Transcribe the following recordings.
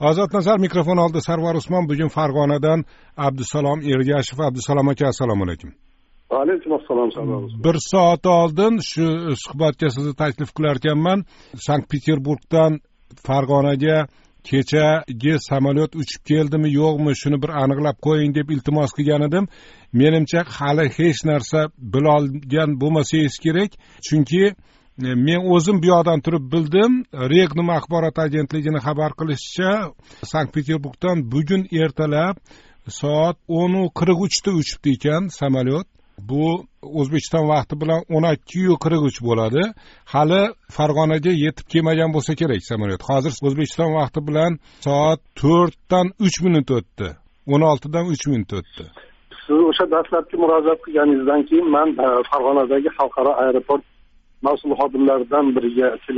Ozod Nazar mikrofon oldi. Sarvar Usmon. Bugun Farg'onadan Abdusalom Ergashev. Abdusalom aka, assalomu alaykum. Alaykum assalom. Sarvar Usmon. Bir soat oldin shu suhbatga sizni taklif qilar ekanman. Sankt-Peterburgdan Farg'onaga kechagi samolyot uchib keldimi yo'qmi, shuni bir aniqlab qo'ying deb iltimos qilgan edim. Menimcha hali hech narsa bilolgan bo'lmasangiz kerak, chunki men o'zim bu yoqdan turib bildim. Regnum axborot agentligining xabar qilishicha, Sankt-Peterburgdan bugun ertalab soat 10:43 da uchibdi ekan samolyot. Bu O'zbekiston vaqti bilan 12:43 bo'ladi. Hali Farg'onaga yetib kelmagan bo'lsa kerak samolyot. Hozir O'zbekiston vaqti bilan soat 4dan 3 minut o'tdi. 16dan 3 minut o'tdi. Siz o'sha dastlabki murojaat qilganingizdan keyin men Farg'onadagi xalqaro aeroport mas'ul xodimlaridan biri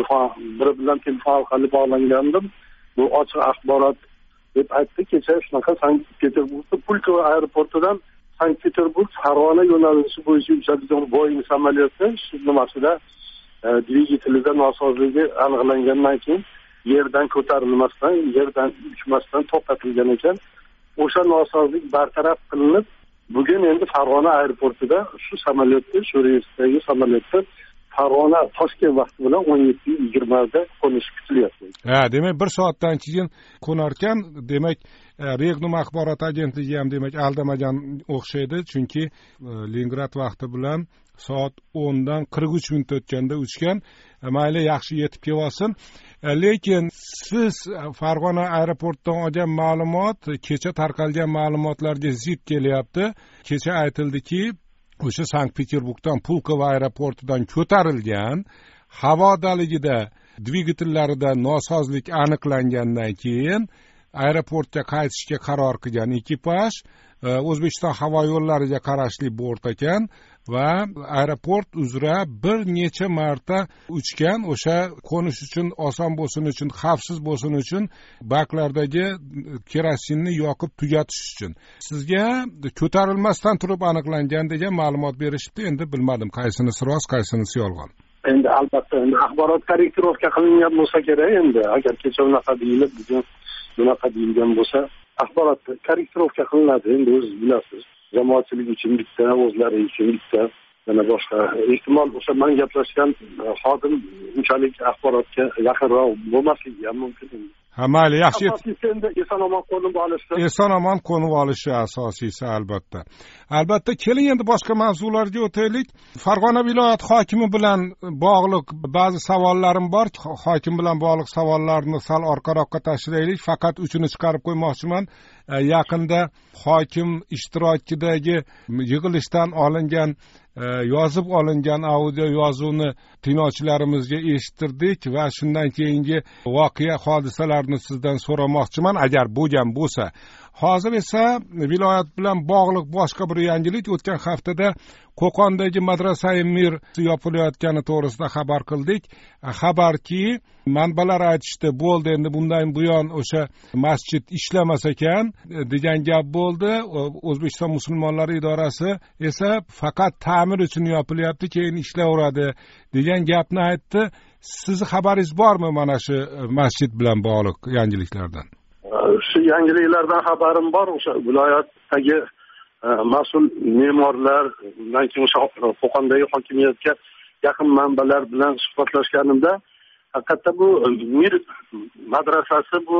bilan telefon orqali bog'langandim. Bu ochiq axborot deb aytdi. Kecha shunaqa Sankt-Peterburg Pulkovo aeroportidan Sankt-Peterburg Farg'ona yo'nalishi bo'yicha uchadigan Boeing samolyoti shu nimasida dvigatelida nosozligi aniqlangandan keyin yerdan ko'tarilmasdan, yerdan uchmasdan to'xtatilgan ekan. O'sha nosozlik bartaraf qilinib, bugun endi Farg'ona aeroportida shu samolyotda, shu reysdagi samolyotda Farg'ona Toshkent vaqti bilan 17:20 da qo'nishi kutilyapti. Demak, bir soatdan keyin qo'narkan, demak, Regnum axborot agentligi ham demak aldamagan o'xshaydi, chunki Leningrad vaqti bilan soat 10dan 43 minut o'tganda uchgan. Mayli, yaxshi yetib kelsin. Lekin siz Farg'ona aeroportidan olgan ma'lumot kecha tarqalgan ma'lumotlarga zid kelyapti. Kecha aytildiki, o'sha Sankt-Peterburgdan Pulkovo aeroportidan ko'tarilgan havodaligida dvigatellarida nosozlik aniqlangandan keyin aeroportga qaytishga qaror qilgan ekipaj O'zbekiston havo yo'llariga qarashli bort ekan va aeroport uzra bir necha marta uchgan. O'sha qo'nish uchun oson bo'lsin uchun, xavfsiz bo'lsin uchun baklardagi kerosinni yoqib tugatish uchun. Sizga ko'tarilmasdan turib aniqlangan degan ma'lumot berishibdi. Endi bilmadim qaysinisi rost, qaysinisi yolg'on. Endi albatta axborot korrektirovka qilingan bo'lsa kerak. Endi agar kecha unaqa deyilib, bugun bunaqa deyilgan bo'lsa, axborot korrektirovka qilinadi. Endi o'zingiz bilasiz, jamoatchilik uchun bitta, o'zlari uchun bitta, yana boshqa. Ehtimol o'sha men gaplashgan xodim unchalik axborotga yaqinroq bo'lmasligi ham mumkin. Mayli, yaxshi. Endi eson-omon qo'nib olishi. Eson-omon qo'nib olishi asosiysi albatta. Albatta, keling endi boshqa mavzularga o'taylik. Farg'ona viloyat hokimi bilan bog'liq ba'zi savollarim bor. Hokim bilan bog'liq savollarni sal orqaroqqa tashlaylik. Faqat uchini chiqarib qo'ymoqchiman. Yaqinda hokim ishtirokidagi yig'ilishdan olingan yozib olingan audio yozuvni tinglovchilarimizga eshittirdik va shundan keyingi voqea hodisalarni sizdan so'ramoqchiman, agar bo'lgan bo'lsa. Hozir esa viloyat bilan bog'liq boshqa bir yangilik. O'tgan haftada Qo'qondagi Madrasa-i Mir yopilayotgani to'g'risida xabar qildik. Xabarki, manbalar aytishdi, bo'ldi endi bundan buyon o'sha masjid ishlamas ekan degan gap bo'ldi. O'zbekiston musulmonlari idorasi esa faqat ta'mir uchun yopilyapti, keyin ishlayveradi degan gapni aytdi. Sizni xabaringiz bormi mana shu masjid bilan bog'liq yangiliklardan? Shu yangiliklardan xabarim bor. O'sha viloyatdagi mas'ul me'morlar, undan keyin o'sha Qo'qondagi hokimiyatga yaqin manbalar bilan suhbatlashganimda, haqiqatda bu Mir madrasasi bu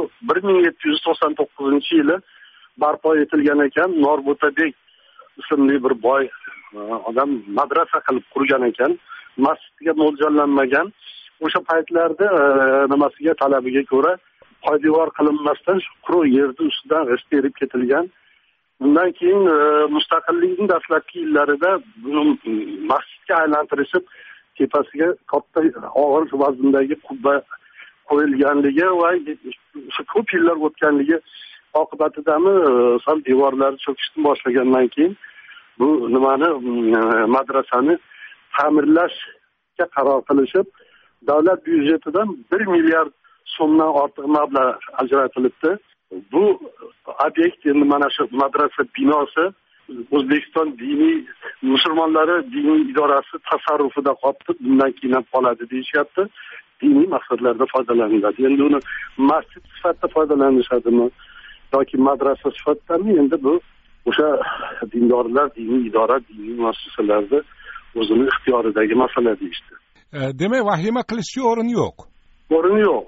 1799-yili barpo etilgan ekan. Norbutabek ismli bir boy odam madrasa qilib qurgan ekan. Masjidga mo'ljallanmagan. O'sha paytlarda nimasiga talabiga ko'ra poydevor qilinmasdan shu quruq yerni ustidan g'isht terib ketilgan. Undan keyin mustaqillikning dastlabki yillarida buni masjidga aylantirishib, tepasiga katta og'ir vazndagi qubba qo'yilganligi va ko'p yillar o'tganligi oqibatidami sal devorlari cho'kishni boshlagandan keyin bu madrasani ta'mirlashga qaror qilishib, davlat byudjetidan 1 milliard so'mdan ortiq mablag' ajratilibdi. Bu obyekt endi mana shu madrasa binosi O'zbekiston musulmonlari diniy idorasi tasarrufida qolibdi, bundan keyin ham qoladi deyishyapti. diniy maqsadlarda foydalaniladi. Endi uni masjid sifatida foydalanishadimi yoki madrasa sifatidami, endi bu o'sha dindorlar, diniy idora, diniy muassasalarda o'zini ixtiyoridagi masala deyishdi. Demak, vahima qilishga o'rin yo'q. O'rin yo'q.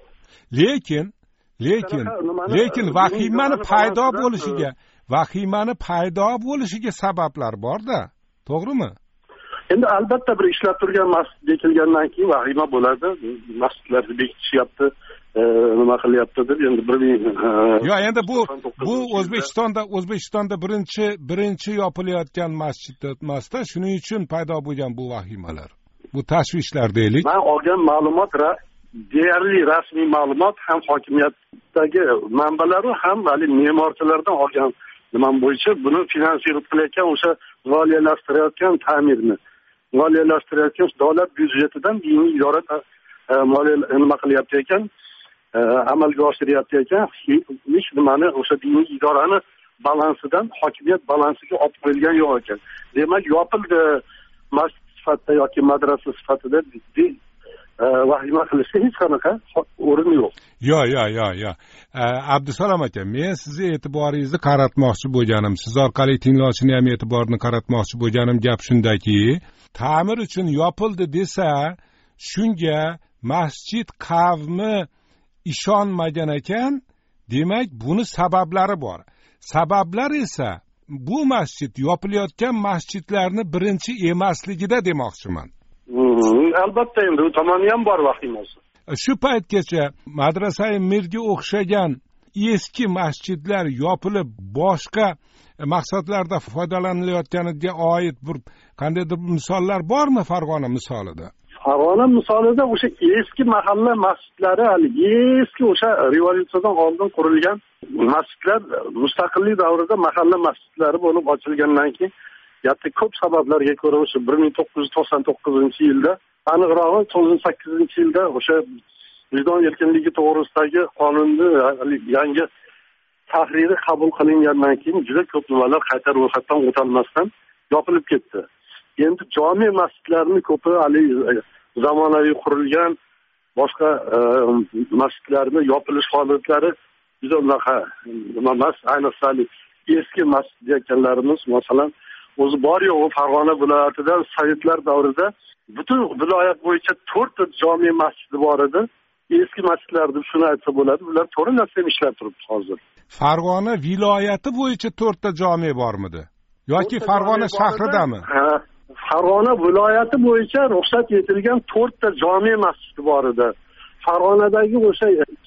Lekin vahimani paydo bo'lishiga sabablar bor-da, to'g'rimi? Endi albatta bir ishlab turgan masjid bekilgandan keyin vahima bo'ladi. Masjidlarni bekitishyapti, nima qilyapti deb endi endi bu O'zbekistonda birinchi yopilayotgan masjid emasda, shuning uchun paydo bo'lgan bu vahimalar. Bu tashvishlar deylik. Men olgan ma'lumot deyarli rasmiy ma'lumot ham hokimiyatdagi manbalari ham me'morchilardan olgan nima bo'yicha buni finansirovать qilayotgan o'sha moliyalashtirayotgan ta'mirni moliyalashtirayotgan davlat byudjetidan diniy idora nima qilyapti ekan, amalga oshiryapti ekan, hech nimani o'sha diniy idorani balansidan hokimiyat balansiga olib qo'yilgan yo'q ekan. Demak, yopildi masjid sifatida yoki madrasa sifatida vahima qilishga hech qanaqa o'rin yo'q. Yo'q. Abdusalom aka, men sizni e'tiboringizni qaratmoqchi bo'lganim, siz orqali tinglovchini ham e'tiborini qaratmoqchi bo'lganim gap shundaki, ta'mir uchun yopildi desa, shunga masjid qavmi ishonmagan ekan, demak buni sabablari bor. Sabablar esa bu masjid yopilayotgan masjidlarni birinchi emasligida demoqchiman. Albatta, endi u tomoni ham bor vahimasi. Shu paytgacha madrasai mirga o'xshagan eski masjidlar yopilib boshqa maqsadlarda foydalanilayotganiga oid bir qandaydir misollar bormi Farg'ona misolida? Farg'ona misolida o'sha eski mahalla masjidlari, eski o'sha revolyutsiyadan oldin qurilgan masjidlar mustaqillik davrida mahalla masjidlari bo'lib ochilgandan keyin ko'p sabablarga ko'ra o'sha 1999-yilda, aniqrog'i 2008-yilda o'sha vijdon erkinligi to'g'risidagi qonunni yangi tahriri qabul qilingandan keyin juda ko'p nimalar qayta ro'yxatdan o'talmasdan yopilib ketdi. Endi jome masjidlarning ko'pi zamonaviy qurilgan, boshqa masjidlarning yopilish holatlari juda unaqa emas. Ayniqsa eski masjid deganlarimiz, masalan, o'zi bor yo'g'i Farg'ona viloyatida sovetlar davrida butun viloyat bo'yicha 4 ta jome masjidi bor edi. Eski masjidlar deb shuni aytsa bo'ladi. Bular to'g'ri ishlab turibdi hozir. Farg'ona viloyati bo'yicha 4 ta jome bormidi? Yoki Farg'ona shahridami? Farg'ona viloyati bo'yicha ruxsat etilgan 4 ta jome masjidi bor edi. Farg'onadagi o'sha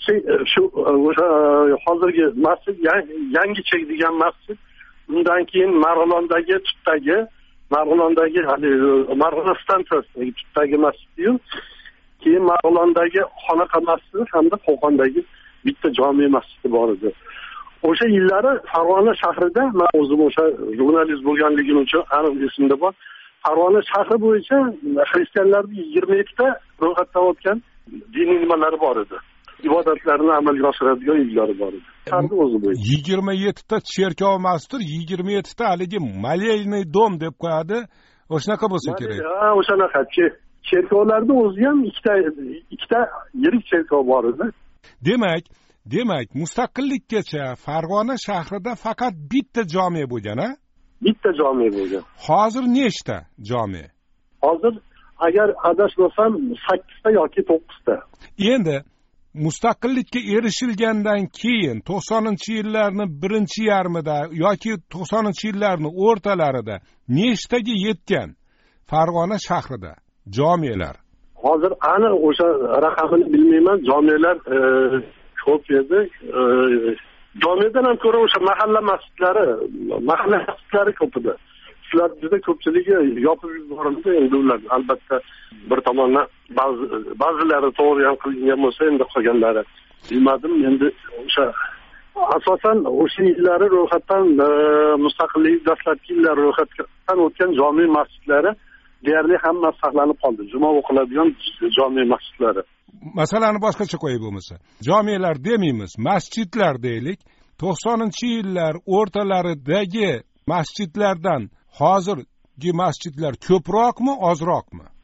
hozirgi masjid yangi chek degan masjid, undan keyin Marg'ilondagi Tutdagi Marg'ilon stansiyasidagi Tutdagi masjid-yu, keyin Marg'ilondagi Xonaqa masjidi hamda Qo'qondagi bitta jome masjidi bor edi. O'sha yillari Farg'ona shahrida, men o'zim o'sha jurnalist bo'lganligim uchun aniq esimda bor, Farg'ona shahri bo'yicha xristianlarning 27 ta ro'yxatdan o'tgan diniy nimalari bor edi. Ibodatlarini amalga oshiradigan uylari bor edi. Shahar o'zi bo'yicha 27 ta cherkov masjid, 27 ta haligi moleyniy dom deb qo'yadi. O'shanaqa bo'lsa kerak. O'shanaqa cherkovlarda o'zi ham ikkita yirik cherkov bor edi. Demak, mustaqillikgacha Farg'ona shahrida faqat bitta jome bo'lgan-a? Bitta jome bo'lgan. Hozir nechta jome? Hozir agar adashmasam 8 ta yoki 9 ta. Endi mustaqillikka erishilgandan keyin 90-yillarning birinchi yarmida yoki 90-yillarning o'rtalarida nechtaga yetgan Farg'ona shahrida jomelar? Hozir aniq o'sha raqamini bilmayman. Jomelar ko'p edi. Jomedan ham ko'ra o'sha mahalla masjidlari ko'p edi. Shular juda ko'pchiligi yopib yuborildi. Endi ular albatta bir tomondan ba'zilari to'g'ri ham qilingan bo'lsa, endi qolganlari bilmadim. Endi o'sha asosan o'sha yillari ro'yxatdan mustaqillik dastlabki yillar ro'yxatdan o'tgan jome masjidlari deyarli hammasi saqlanib qoldi. Juma o'qiladigan jome masjidlari. Masalani boshqacha qo'yib bo'lmasa, jomelar demaymiz, masjidlar deylik. 90-yillar o'rtalaridagi masjidlardan hozirgi masjidlar ko'proqmi, ozroqmi?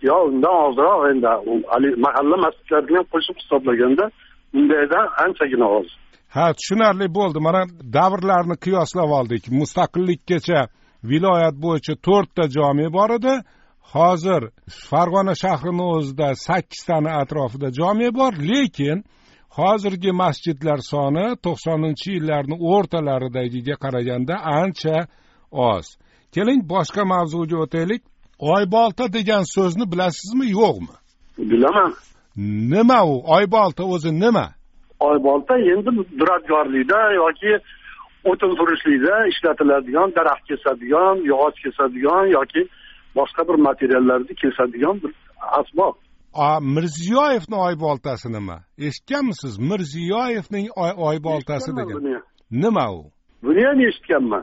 yo undan ozroq endi mahalla masjidlarini ham qo'shib hisoblaganda undaydan anchagina oz. Ha, tushunarli bo'ldi. Mana davrlarni qiyoslab oldik. Mustaqillikgacha viloyat bo'yicha 4 ta jome bor edi. Hozir Farg'ona shahrining o'zida 8 tani atrofida jome bor, lekin hozirgi masjidlar soni 90-yillarning o'rtalaridagiga qaraganda ancha oz. Keling, boshqa mavzuga o'taylik. Oybolta degan so'zni bilasizmi, yo'qmi? Bilaman. Nima u? Oybolta o'zi nima? Oybolta endi duradgorlikda yoki o'tin surishlikda ishlatiladigan, daraxt kesadigan, yog'och kesadigan yoki boshqa bir materiallarni kesadigan bir asbob. Mirziyoyevning oyboltasi nima? Eshitganmisiz? Mirziyoyevning oyboltasi degan. Nima u? Buni ham eshitganman.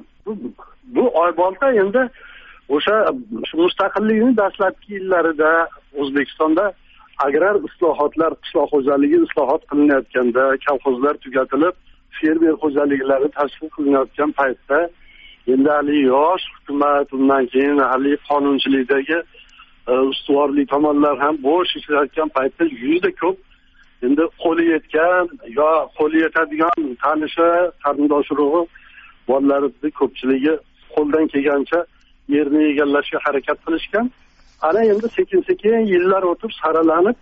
Bu oybolta endi o'sha mustaqillikning dastlabki yillarida O'zbekistonda agrar islohotlar, qishloq xo'jaligi islohot qilinayotganda, kolxozlar tugatilib, fermer xo'jaliklari tashkil qilinayotgan paytda endi hali yosh hukumat, undan keyin hali qonunchilikdagi ustuvorlik tomonlar ham bo'sh ishlayotgan paytda juda ko'p endi qo'li yetgan yo qo'li yetadigan tanishi, qarindosh urug'i bolalarning ko'pchiligi qo'ldan kelgancha yerni egallashga harakat qilishgan. Ana endi sekin-sekin yillar o'tib saralanib,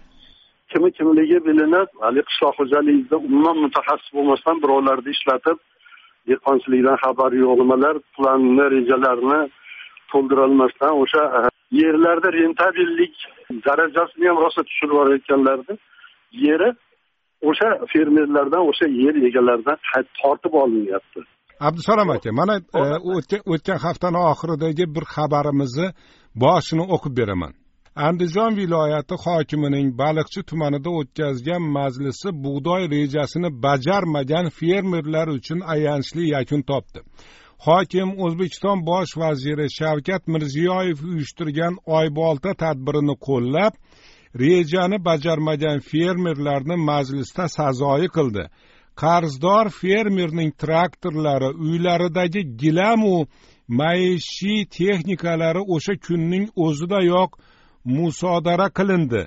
kimligi bilinib, hali qishloq xo'jaligida umuman mutaxassis bo'lmasdan birovlarni ishlatib, dehqonchilikdan xabari yo'q nimalar, planni, rejalarni to'ldira olmasdan o'sha yerlarda rentabillik darajasini ham rosa tushirib yuborayotganlarni yeri o'sha fermerlardan, o'sha yer egalaridan tortib olinyapti. Abdusalom aka, mana o'tgan haftaning oxiridagi bir xabarimizni boshini o'qib beraman. Andijon viloyati hokimining Baliqchi tumanida o'tkazgan majlisi bug'doy rejasini bajarmagan fermerlar uchun ayanchli yakun topdi. Hokim O'zbekiston bosh vaziri Shavkat Mirziyoyev uyushtirgan Oybolta tadbirini qo'llab, rejani bajarmagan fermerlarni majlisda sazoyi qildi. Qarzdor fermerning traktorlari, uylaridagi gilam va maishiy texnikalari o'sha kunning o'zidayoq musodara qilindi.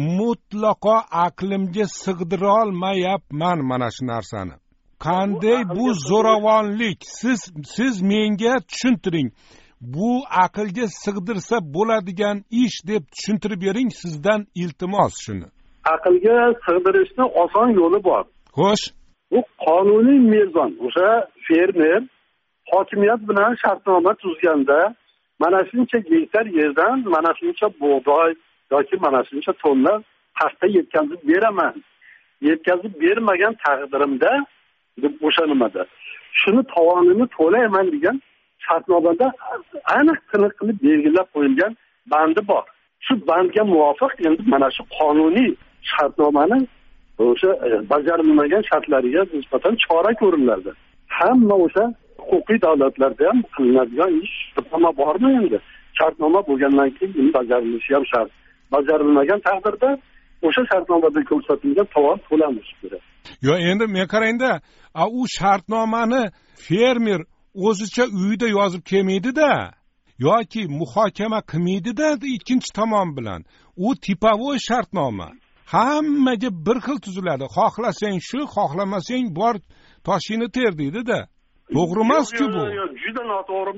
Mutlaqo aqlimga sig'dira olmayapman mana shu narsani. Qanday bu zo'ravonlik? Siz menga tushuntiring. Bu aqlga sig'dirsa bo'ladigan ish deb tushuntirib bering, sizdan iltimos shuni. Aqlga sig'dirishni oson yo'li bor. Xo'sh, bu qonuniy mezon. O'sha fermer hokimiyat bilan shartnoma tuzganda mana shuncha gektar yerdan mana shuncha bug'doy yoki mana shuncha tonna paxta yetkazib beraman. Yetkazib bermagan taqdirimda deb o'sha nimada shuni tovonini to'layman degan shartnomada aniq tiniq qilib belgilab qo'yilgan bandi bor. Shu bandga muvofiq endi mana shu qonuniy shartnomani o'sha bajarilmagan shartlariga nisbatan chora ko'riladi. Hamma o'sha huquqiy davlatlarda ham qilinadigan ish shartnoma bormi endi? Shartnoma bo'lgandan keyin bajarilishi ham shart. Bajarilmagan taqdirda o'sha shartnomada ko'rsatilgan tovon to'lanishi kerak. Yo endi men qarangda, u shartnomani fermer o'zicha uyida yozib kelmaydi-da, yoki muhokama qilmaydi-da ikkinchi tomon bilan. U tipovoy shartnoma. Hammaga bir xil tuziladi. Xohlasang shu, xohlamasang bor toshini ter deydi-da. To'g'ri emas-ku bu. Juda noto'g'ri.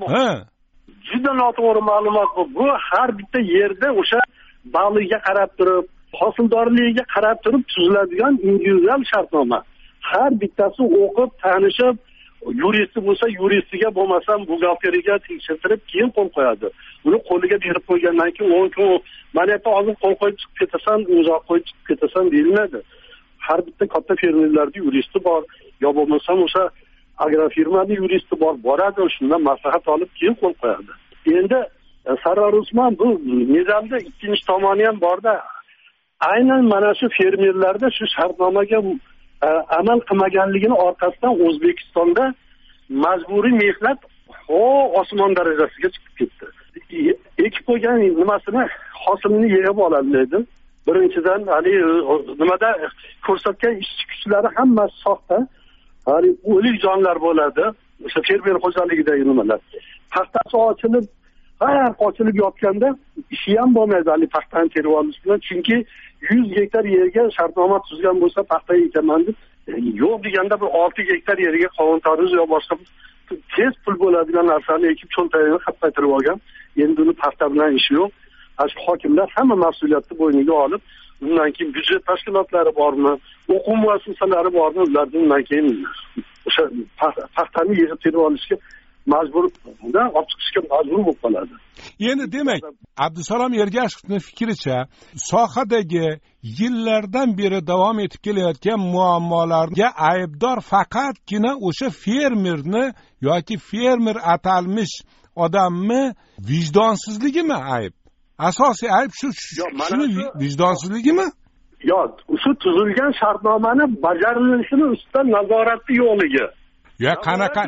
Juda noto'g'ri ma'lumot bu. Bu har bitta yerda o'sha bog'ligiga qarab turib, hosildorligiga qarab turib tuziladigan individual shartnoma. Har bittasi o'qib, tanishib, yuristi bo'lsa yuristiga, bo'lmasam buxgalteriga tekshirtirib keyin qo'l qo'yadi. Uni qo'liga berib qo'ygandan keyin 10 kun mana yerda hozir qo'l qo'yib chiqib ketasan, imzo qo'yib chiqib ketasan deyiladi. Har bitta katta fermerlarda yuristi bor, yo bo'lmasam o'sha agrofirmani yuristi bor, boradi, shundan maslahat olib keyin qo'l qo'yadi. Endi Sarvar Usmon bu mezalda ikkinchi tomoni ham borda. Aynan mana shu fermerlarda shu shartnomaga amal qilmaganligini orqasidan O'zbekistonda majburiy mehnat osmon darajasiga chiqib ketdi. Ekib qo'ygan nimasini hosilini yig'ib oladi. Birinchidan hali nimada ko'rsatgan ishchi kuchlari hammasi soxta. Hali o'lik jonlar bo'ladi. O'sha fermer xo'jaligidagi nimalar. Paxtasi ochilib, qochilib yotganda ishi ham bo'lmaydi hali paxtani terib olish bilan, chunki 100 gektar yerga shartnoma tuzgan bo'lsa paxta ekaman deb, yo'q deganda bir 6 gektar yerga qovun tarvuz yo boshqa tez pul bo'ladigan narsani ekib cho'ntagini qatnaytirib olgan. Endi uni paxta bilan ishi yo'q. Shu hokimlar hamma mas'uliyatni bo'yniga olib, undan keyin byudjet tashkilotlari bormi, o'quv muassasalari bormi, ulardan undan keyin o'sha paxtani yig'ib terib olishga majbur, undan olib chiqishga majbur bo'lib qoladi. Endi demak, Abdusalom Ergashevning fikricha, sohadagi yillardan beri davom etib kelayotgan muammolarga aybdor faqatgina o'sha fermerni yoki fermer atalmish odamni vijdonsizligimi ayb? Asosiy ayb shuni vijdonsizligimi? Yo'q, shu tuzilgan shartnomani bajarilishini ustidan nazoratni yo'qligi. Ya qanaqa?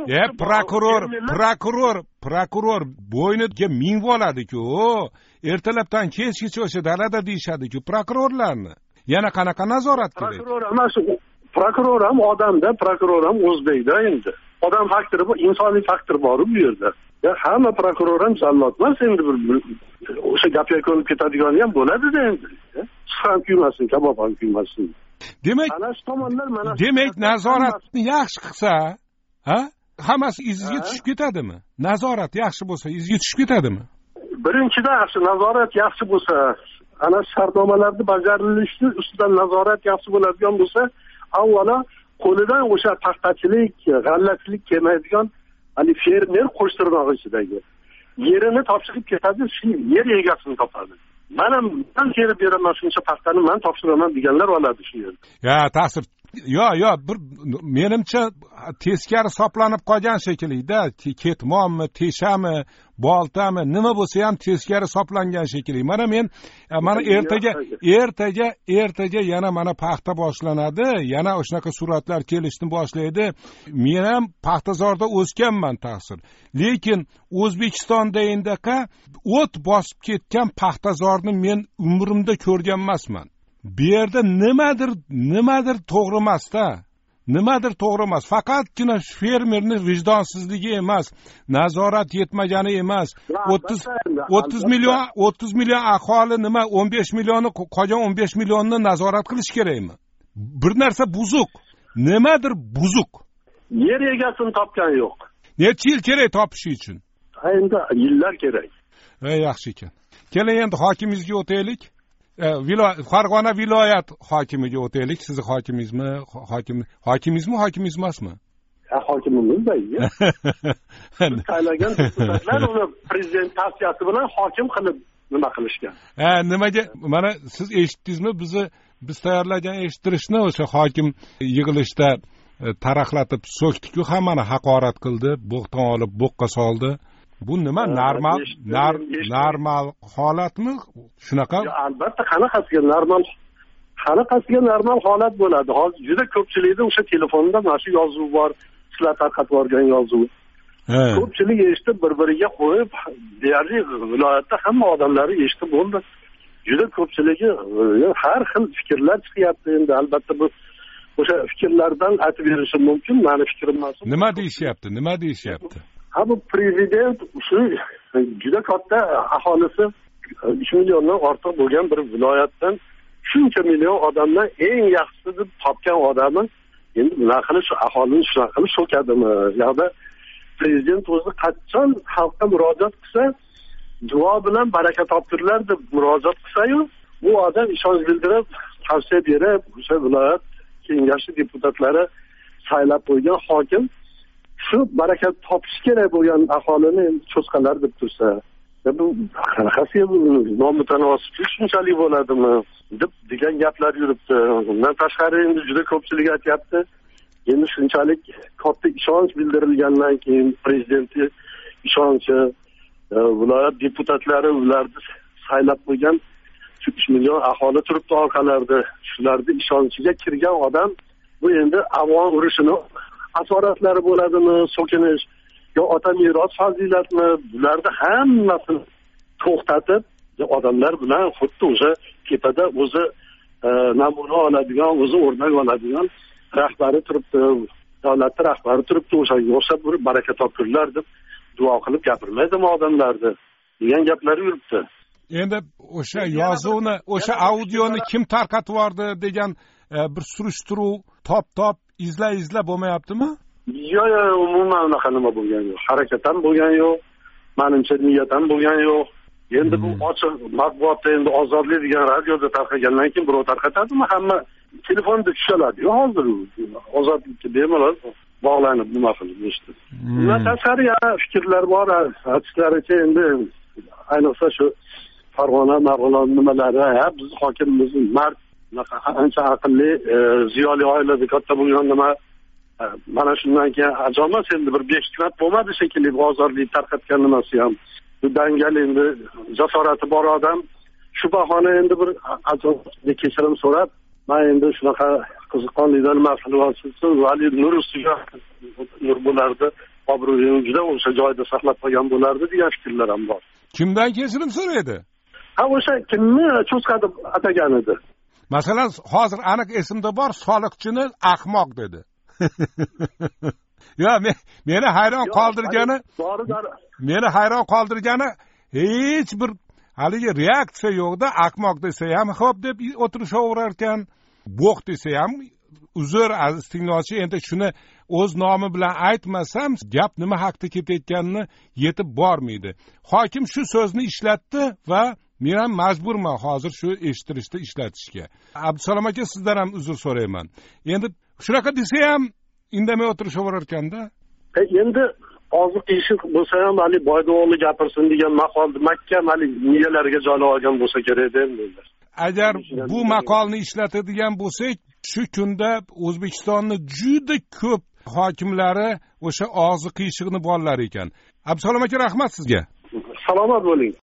Prokuror bo'yniga ming bo'ladi-ku. Ertalabdan kechgacha o'sha dalada deyshadi-ku prokurorlarni. Yana qanaqa nazorat kerak? Prokuror emas, prokuror ham odamda, prokuror ham o'zbekda endi. Odam faktori bor, insoniy faktor bor bu yerda. Ya hamma prokuror ham jallod emas endi, bir o'sha gapga ko'nib ketadigan ham bo'ladi-da endi. Ham kuymasin, kabob ham kuymasin. Demak, nazoratni yaxshi qilsa, hammasi iziga tushib ketadimi? Nazorat yaxshi bo'lsa, iziga tushib ketadimi? Birinchidan, yaxshi nazorat yaxshi bo'lsa, ana shartnomalarni bajarilishi ustidan nazorat yaxshi bo'ladigan bo'lsa, avvalo qo'lidan o'sha paxtachilik, g'allachilik kelmaydigan hali fermer qo'shtirnoq ichidagi yerini topshirib ketadi, shu yer egasini topadi. Men terib beraman shuncha paxtani, men topshiraman deganlar oladi shu yerda. Ya, ta'sir. Yo, bir menimcha teskari soplanib qolgan shekilli-da, ketmonmi, teshami, boltami, nima bo'lsa ham teskari soplangan shekilli. Mana ertaga yana mana paxta boshlanadi, yana o'shanaqa suratlar kelishni boshlaydi. Men ham Paxtazorda o'sganman ta'sir. Lekin O'zbekistonda endaqa o't bosib ketgan Paxtazorni men umrimda ko'rgan emasman. Bu yerda nimadir to'g'ri emas-da. Nimadir to'g'ri emas. Faqatgina fermerning vijdonsizligi emas, nazorat yetmagani emas. 30 million aholi nima 15 millionni qolgan 15 millionni nazorat qilish kerakmi? Bir narsa buzuq. Nimadir buzuq. Yer egasini topgan yo'q. Necha yil kerak topish uchun? Endi yillar kerak. Yaxshi ekan. Keling endi hokimimizga o'taylik. Farg'ona viloyat hokimiga o'taylik. Siz hokimingizmi? Hokimimiz emasmi? Hokimimiz-da. Saylagan deputatlar uni prezident tavsiyasi bilan hokim qilib nima qilishgan. Nimaga? Mana siz eshitdingizmi? Biz tayyorlagan eshittirishni o'sha hokim yig'ilishda taraqlatib so'kdi-ku, hammani haqorat qildi, bo'xton olib bo'qqa soldi. Bu nima normal holatmi? Shunaqa? Albatta, qanaqasiga normal holat bo'ladi. Hozir juda ko'pchilikda o'sha telefonda mana shu yozuv bor, sizlar tarqatib yuborgan yozuv. Ko'pchilik eshitib bir-biriga qo'yib, deyarli viloyatda hamma odamlar eshitib bo'ldi. Juda ko'pchiligi har xil fikrlar chiqyapti. Endi albatta bu o'sha fikrlardan aytib berishim mumkin, meni fikrim emas. Nima deyishyapti? Bu prezident shu juda katta aholisi 3 milliondan ortiq bo'lgan bir viloyatdan shuncha million odamdan eng yaxshisi deb topgan odami endi bunaqa qilib shu aholini shunaqa qilib so'kadimi? Yo'qda prezident o'zi qachon xalqqa murojaat qilsa, duo bilan baraka toptirlar deb murojaat qilsa-yu, bu odam ishonch bildirib, tavsiya berib, o'sha viloyat kengashi deputatlari saylab qo'ygan hokim shu baraka topish kerak bo'lgan aholini cho'sqalar deb tursa, bu qanaqasiga nomutanosib shunchalik bo'ladimi deb degan gaplar yuribdi. Undan tashqari endi juda ko'pchilik aytyapti, endi shunchalik katta ishonch bildirilgandan keyin prezidentni ishonchi, viloyat deputatlari ularni saylab qo'ygan 3 million aholi turibdi orqalarida, shularni ishonchiga kirgan odam bu endi afg'on urushini asoratlari bo'ladimi, so'kinish yo ota meros fazilatmi, bularni hammasini to'xtatib odamlar bilan xuddi o'sha tepada o'zi namuna oladigan, o'zi o'rnak oladigan rahbari turibdi, davlatning rahbari turibdi, o'shanga o'xshab bir baraka topkurlar deb duo qilib gapirmaydimi odamlarni degan gaplar yuribdi. Endi o'sha yozuvni, o'sha audioni kim tarqatib yubordi degan bir surishtiruv, top izla bo'lmayaptimi? Yo'q, umuman unaqa nima bo'lgan yo'q. Harakat ham bo'lgan yo'q. Menimcha niyat ham bo'lgan yo'q. Endi bu ochiq matbuotda endi ozodlik degan radioda tarqagandan keyin birov tarqatadimi? Hamma telefonda tushiladi-yu hozir. Ozodlikka bemalol bog'lanib nima qilib eshitdi. Bundan tashqari yana fikrlar bor. Aytishlaricha endi ayniqsa shu Farg'ona nimalari, biz hokimimiz mard, ancha aqlli, ziyoli oilada katta bo'lgan nima. Mana shundan keyin ajomas endi bir behikmat bo'lmadi shekilli bu ozodlik tarqatgan nimasi ham. Bu dangal endi jasorati bor odam shu bahona endi bir kechirim so'rab, men endi shunaqa qiziqqonlikdan nima qilib olsin, vali nur ustiga nur bo'lardi, obro'yini juda o'sha joyda saqlab qolgan bo'lardi degan fikrlar ham bor. Kimdan kechirim so'raydi? O'sha kimni cho'chqa deb atagan edi. Masalan, hozir aniq esimda bor, soliqchini ahmoq dedi. Ya meni hayron qoldirgani hech bir haligi reaksiya yo'qda, ahmoq desa ham xo'p deb o'tirishaverar ekan, bo'q desa ham uzr aziz tinglovchi, endi shuni o'z nomi bilan aytmasam gap nima haqda ketayotganini yetib bormaydi. Hokim shu so'zni ishlatdi va men ham majburman hozir shu eshittirishda ishlatishga. Abdusalom aka, sizdan ham uzr so'rayman. Endi shunaqa desa ham indamay o'tirishaverar ekanda. Endi oziq eshik bo'lsa ham hali boyda o'g'li gapirsin degan maqolni mahkam hali miyalariga joylab olgan bo'lsa kerak endi. Agar bu maqolni ishlatadigan bo'lsak, shu kunda O'zbekistonni juda ko'p hokimlari o'sha og'zi qiyshiqni bolalar ekan. Abdusalom aka, rahmat sizga. Salomat bo'ling.